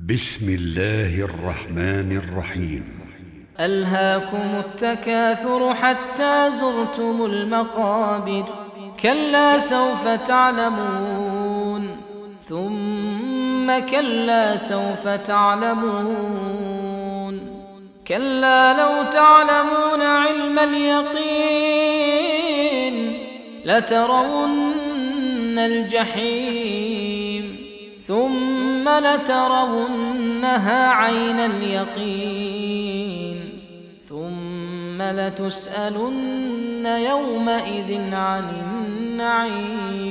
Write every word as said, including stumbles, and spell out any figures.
بسم الله الرحمن الرحيم. ألهاكم التكاثر حتى زرتم المقابر، كلا سوف تعلمون ثم كلا سوف تعلمون، كلا لو تعلمون علم اليقين لترون الجحيم ثم لترونها عين اليقين ثم لتسألن يومئذ عن النعيم.